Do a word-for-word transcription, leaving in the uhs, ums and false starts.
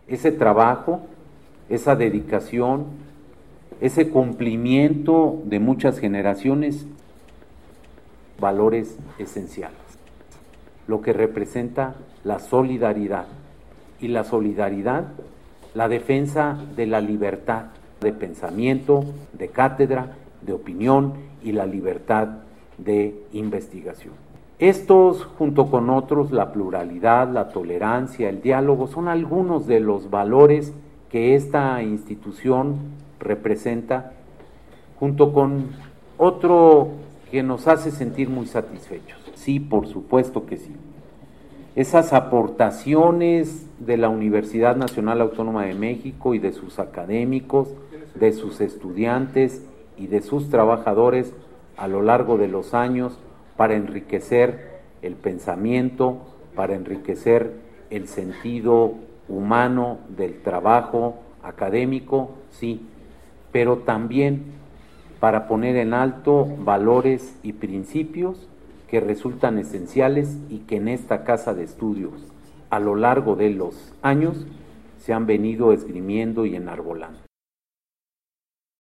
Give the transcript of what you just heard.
ese trabajo, esa dedicación, ese cumplimiento de muchas generaciones, valores esenciales, lo que representa la solidaridad, y la solidaridad, la defensa de la libertad de pensamiento, de cátedra, de opinión y la libertad de investigación. Estos, junto con otros, la pluralidad, la tolerancia, el diálogo, son algunos de los valores que esta institución representa, junto con otro que nos hace sentir muy satisfechos. Sí, por supuesto que sí. Esas aportaciones de la Universidad Nacional Autónoma de México y de sus académicos, de sus estudiantes y de sus trabajadores a lo largo de los años para enriquecer el pensamiento, para enriquecer el sentido humano del trabajo académico, sí, pero también para poner en alto valores y principios que resultan esenciales y que en esta casa de estudios a lo largo de los años se han venido esgrimiendo y enarbolando.